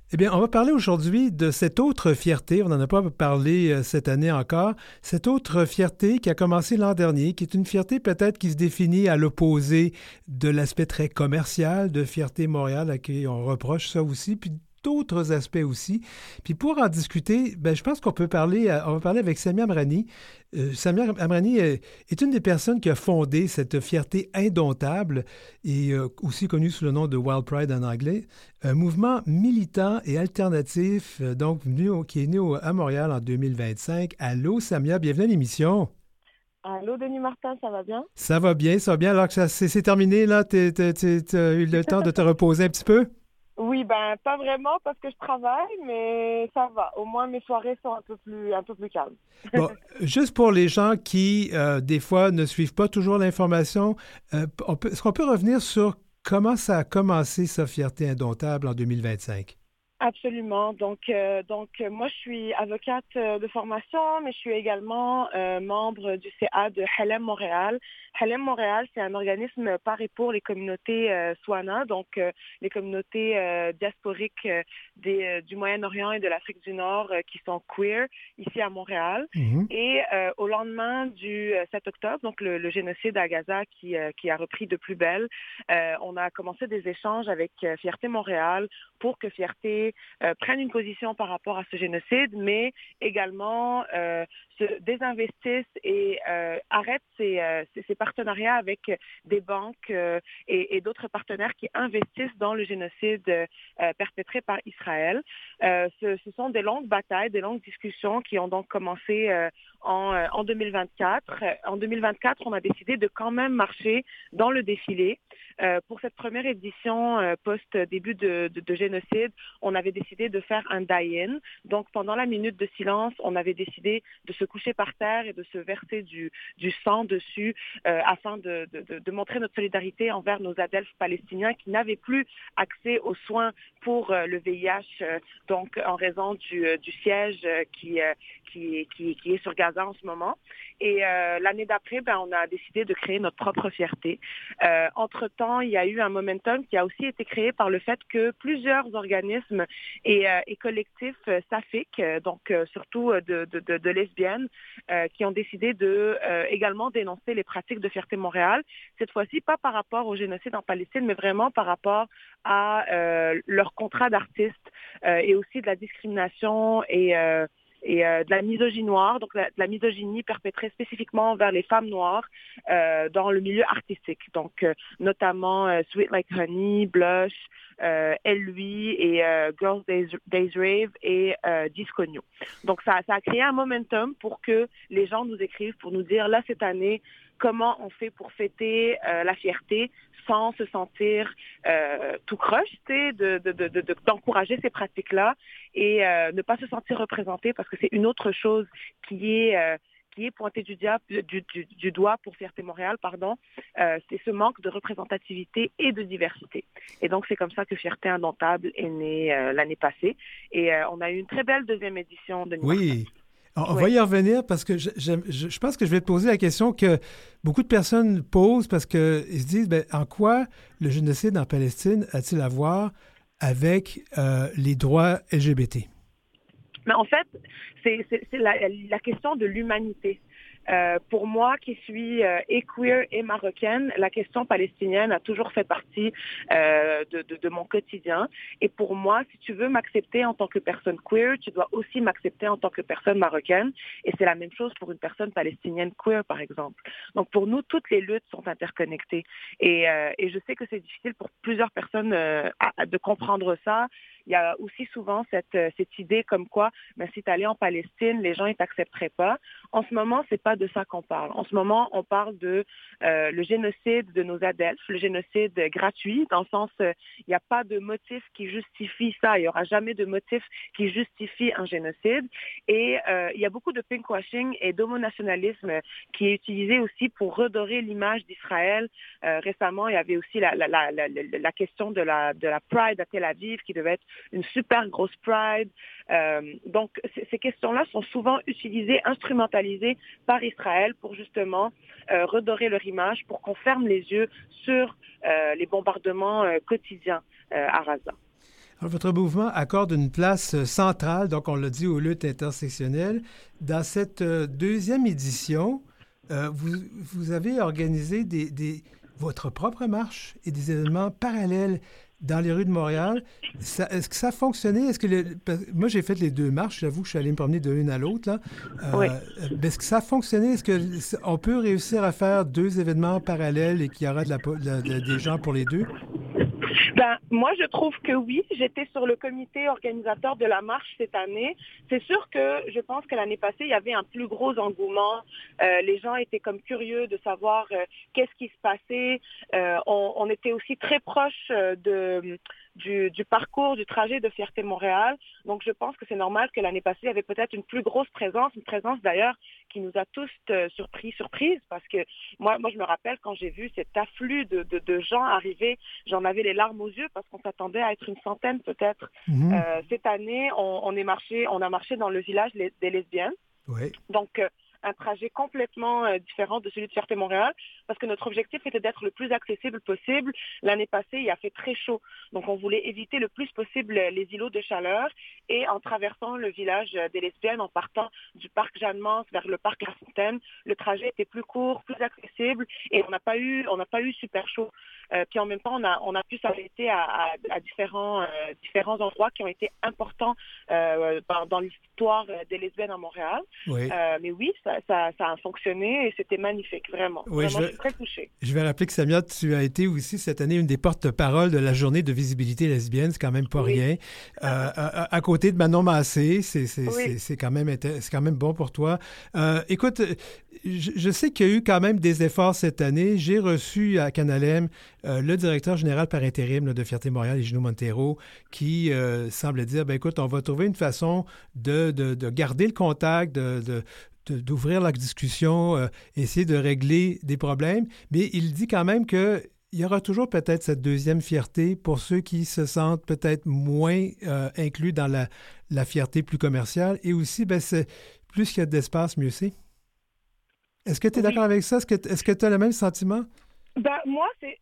Eh bien, on va parler aujourd'hui de cette autre fierté, on n'en a pas parlé cette année encore, cette autre fierté qui a commencé l'an dernier, qui est une fierté peut-être qui se définit à l'opposé de l'aspect très commercial de Fierté Montréal, à qui on reproche ça aussi, puis d'autres aspects aussi. Puis pour en discuter, ben, je pense qu'on peut parler, on va parler avec Samia Amrani. Samia Amrani est une des personnes qui a fondé cette fierté indomptable et aussi connue sous le nom de Wild Pride en anglais. Un mouvement militant et alternatif, qui est né à Montréal en 2025. Allô, Samia, bienvenue à l'émission. Allô, Denis Martin, ça va bien? Ça va bien, alors que c'est terminé, là, t'as eu le temps de te reposer un petit peu? Oui, ben pas vraiment parce que je travaille, mais ça va. Au moins mes soirées sont un peu plus calmes. Bon, juste pour les gens qui, des fois, ne suivent pas toujours l'information, est-ce qu'on peut revenir sur comment ça a commencé, sa fierté indomptable en 2025? Absolument. Donc, moi, je suis avocate de formation, mais je suis également membre du CA de Halem Montréal. Halem Montréal, c'est un organisme par et pour les communautés Swana, donc les communautés diasporiques du Moyen-Orient et de l'Afrique du Nord qui sont queer ici à Montréal. Mhm. Et au lendemain du 7 octobre, donc le génocide à Gaza qui a repris de plus belle, on a commencé des échanges avec Fierté Montréal pour que Fierté prennent une position par rapport à ce génocide, mais également se désinvestissent et arrêtent ces partenariats avec des banques et d'autres partenaires qui investissent dans le génocide perpétré par Israël. Ce sont des longues batailles, des longues discussions qui ont donc commencé en 2024. En 2024, on a décidé de quand même marcher dans le défilé. Pour cette première édition post-début de génocide, on avait décidé de faire un die-in. Donc, pendant la minute de silence, on avait décidé de se coucher par terre et de se verser du sang dessus afin de montrer notre solidarité envers nos adelphes palestiniens qui n'avaient plus accès aux soins pour le VIH, donc en raison du siège qui est sur Gaza en ce moment. Et l'année d'après, on a décidé de créer notre propre fierté. Entre-temps, il y a eu un momentum qui a aussi été créé par le fait que plusieurs organismes et collectifs saphiques, donc surtout de lesbiennes, qui ont décidé de également dénoncer les pratiques de Fierté Montréal. Cette fois-ci, pas par rapport au génocide en Palestine, mais vraiment par rapport à leur contrat d'artiste et aussi de la discrimination et de la misogynie noire, donc de la misogynie perpétrée spécifiquement vers les femmes noires dans le milieu artistique. Donc, notamment Sweet Like Honey, Blush, Elle, Lui et Girls Days Rave et Disco New. Donc, ça a créé un momentum pour que les gens nous écrivent pour nous dire, là, cette année, comment on fait pour fêter la fierté sans se sentir tout croche, d'encourager ces pratiques-là et ne pas se sentir représenté parce que c'est une autre chose qui est pointée du doigt pour Fierté Montréal, pardon, c'est ce manque de représentativité et de diversité. Et donc, c'est comme ça que Fierté Indomptable est née l'année passée. Et on a eu une très belle deuxième édition de Martin. Oui. On Oui. va y revenir parce que je pense que je vais te poser la question que beaucoup de personnes posent parce qu'ils se disent, ben, en quoi le génocide en Palestine a-t-il à voir avec les droits LGBT? Mais en fait, c'est la question de l'humanité. Pour moi, qui suis et queer et marocaine, la question palestinienne a toujours fait partie de mon quotidien. Et pour moi, si tu veux m'accepter en tant que personne queer, tu dois aussi m'accepter en tant que personne marocaine. Et c'est la même chose pour une personne palestinienne queer, par exemple. Donc pour nous, toutes les luttes sont interconnectées. Et je sais que c'est difficile pour plusieurs personnes de comprendre ça. Il y a aussi souvent cette idée comme quoi, si tu allais en Palestine, les gens ne t'accepteraient pas. En ce moment, c'est pas de ça qu'on parle. En ce moment, on parle de le génocide de nos adelphes, le génocide gratuit, dans le sens, il n'y a pas de motif qui justifie ça. Il n'y aura jamais de motif qui justifie un génocide. Et il y a beaucoup de pinkwashing et d'homonationalisme qui est utilisé aussi pour redorer l'image d'Israël. Récemment, il y avait aussi la question de la Pride à Tel Aviv qui devait être une super grosse Pride. Donc, ces questions-là sont souvent utilisées, instrumentalisées par Israël pour justement redorer leur image, pour qu'on ferme les yeux sur les bombardements quotidiens à Gaza. Alors, votre mouvement accorde une place centrale, donc on l'a dit, aux luttes intersectionnelles. Dans cette deuxième édition, vous avez organisé votre propre marche et des événements parallèles dans les rues de Montréal. Est-ce que ça a fonctionné? Moi, j'ai fait les deux marches. J'avoue que je suis allé me promener de l'une à l'autre, là. Oui. Est-ce que ça a fonctionné? Est-ce qu'on peut réussir à faire deux événements parallèles et qu'il y aura des gens pour les deux? Moi, je trouve que oui. J'étais sur le comité organisateur de la marche cette année. C'est sûr que je pense que l'année passée, il y avait un plus gros engouement. Les gens étaient comme curieux de savoir qu'est-ce qui se passait. On était aussi très proche du parcours, du trajet de Fierté Montréal. Donc, je pense que c'est normal que l'année passée, il y avait peut-être une plus grosse présence, une présence d'ailleurs qui nous a tous surprise, parce que moi, je me rappelle quand j'ai vu cet afflux de gens arriver, j'en avais les larmes aux yeux parce qu'on s'attendait à être une centaine peut-être. Mm-hmm. Cette année, on a marché dans le village des lesbiennes. Oui. Donc, un trajet complètement différent de celui de Fierté Montréal, parce que notre objectif était d'être le plus accessible possible. L'année passée, il a fait très chaud, donc on voulait éviter le plus possible les îlots de chaleur, et en traversant le village des lesbiennes, en partant du parc Jeanne-Mance vers le parc La Fontaine, le trajet était plus court, plus accessible, et on n'a pas eu super chaud. Puis en même temps, on a pu s'arrêter à différents endroits qui ont été importants dans l'histoire des lesbiennes à Montréal. Oui. Mais oui, ça a fonctionné et c'était magnifique, vraiment. Oui, vraiment, je suis très touchée. Je vais rappeler que Samia, tu as été aussi cette année une des porte-paroles de la journée de visibilité lesbienne, c'est quand même pas rien. À côté de Manon Massé, c'est quand même bon pour toi. Écoute, je sais qu'il y a eu quand même des efforts cette année. J'ai reçu à Canalem le directeur général par intérim là, de Fierté Montréal, Gino Montero, qui semble dire, écoute, on va trouver une façon de garder le contact, d'ouvrir la discussion, essayer de régler des problèmes. Mais il dit quand même qu'il y aura toujours peut-être cette deuxième fierté pour ceux qui se sentent peut-être moins inclus dans la fierté plus commerciale. Et aussi, c'est plus qu'il y a d'espace, mieux c'est. Est-ce que tu es d'accord avec ça? Est-ce que tu as le même sentiment? Moi,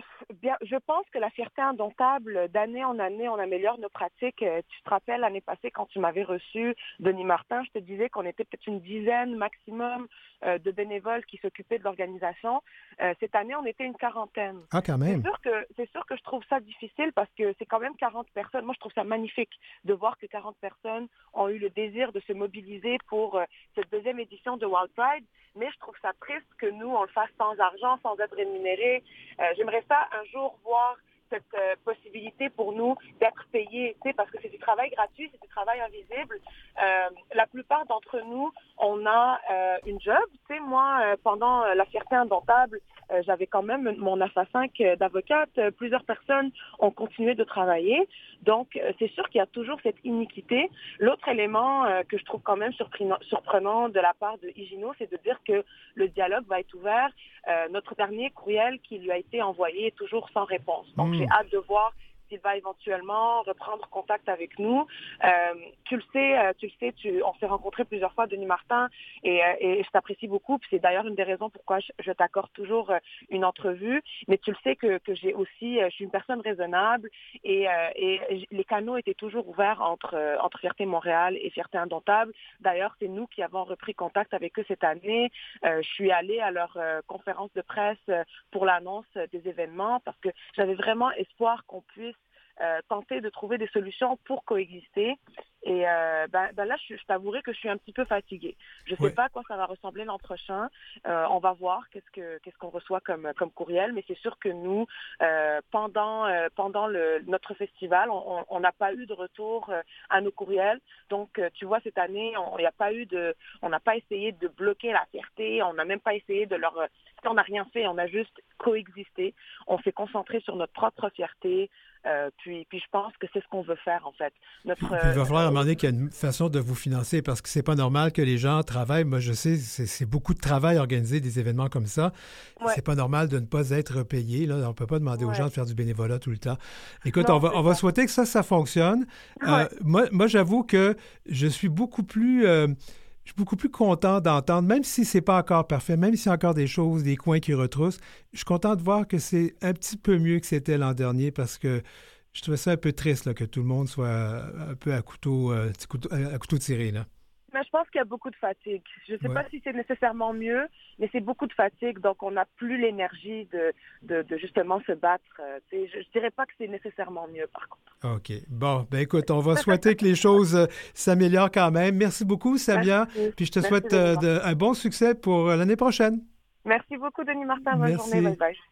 je pense que la fierté indomptable, d'année en année, on améliore nos pratiques. Tu te rappelles, l'année passée, quand tu m'avais reçu, Denis Martin, je te disais qu'on était peut-être une dizaine maximum de bénévoles qui s'occupaient de l'organisation. Cette année, on était une quarantaine. Ah, quand même. C'est sûr que je trouve ça difficile parce que c'est quand même 40 personnes. Moi, je trouve ça magnifique de voir que 40 personnes ont eu le désir de se mobiliser pour cette deuxième édition de Wild Pride. Mais je trouve ça triste que nous, on le fasse sans argent, sans être rémunérés. J'aimerais ça un jour voir cette possibilité pour nous d'être payés, parce que c'est du travail gratuit, c'est du travail invisible. La plupart d'entre nous, on a une job. Moi, pendant la fierté indomptable, j'avais quand même mon 9 à 5 d'avocate. Plusieurs personnes ont continué de travailler. Donc, c'est sûr qu'il y a toujours cette iniquité. L'autre élément que je trouve quand même surprenant de la part de Higino, c'est de dire que le dialogue va être ouvert. Notre dernier courriel qui lui a été envoyé est toujours sans réponse. Donc, j'ai hâte de voir s'il va éventuellement reprendre contact avec nous. Tu le sais, on s'est rencontrés plusieurs fois, Denis Martin, et je t'apprécie beaucoup. Puis c'est d'ailleurs une des raisons pourquoi je t'accorde toujours une entrevue. Mais tu le sais que j'ai aussi, je suis une personne raisonnable et les canaux étaient toujours ouverts entre Fierté Montréal et Fierté Indomptable. D'ailleurs, c'est nous qui avons repris contact avec eux cette année. Je suis allée à leur conférence de presse pour l'annonce des événements parce que j'avais vraiment espoir qu'on puisse tenter de trouver des solutions pour coexister. Et là, je t'avouerai que je suis un petit peu fatiguée. Je ne sais pas à quoi ça va ressembler l'an prochain. On va voir qu'est-ce qu'on reçoit comme courriel, mais c'est sûr que nous, pendant notre festival, on n'a pas eu de retour à nos courriels. Donc, tu vois, cette année, on n'a pas essayé de bloquer la fierté. On n'a même pas essayé on n'a rien fait. On a juste coexisté. On s'est concentré sur notre propre fierté. Puis je pense que c'est ce qu'on veut faire, en fait. Puis il va falloir à un moment donné qu'il y a une façon de vous financer parce que c'est pas normal que les gens travaillent. Moi, je sais, c'est beaucoup de travail organiser des événements comme ça. Ouais. C'est pas normal de ne pas être payé. Là. On peut pas demander aux gens de faire du bénévolat tout le temps. Écoute, on va souhaiter que ça fonctionne. Ouais. Moi, j'avoue que je suis beaucoup plus content d'entendre, même si c'est pas encore parfait, même s'il y a encore des choses, des coins qui retroussent, je suis content de voir que c'est un petit peu mieux que c'était l'an dernier parce que Je trouvais ça un peu triste là, que tout le monde soit un peu à couteau tiré. Là. Mais je pense qu'il y a beaucoup de fatigue. Je ne sais pas si c'est nécessairement mieux, mais c'est beaucoup de fatigue, donc on n'a plus l'énergie de justement se battre. Je ne dirais pas que c'est nécessairement mieux, par contre. OK. Bon, ben écoute, on va souhaiter que les choses s'améliorent quand même. Merci beaucoup, Samia. Merci. Puis je te souhaite un bon succès pour l'année prochaine. Merci beaucoup, Denis Martin. Bonne journée. Bye bye.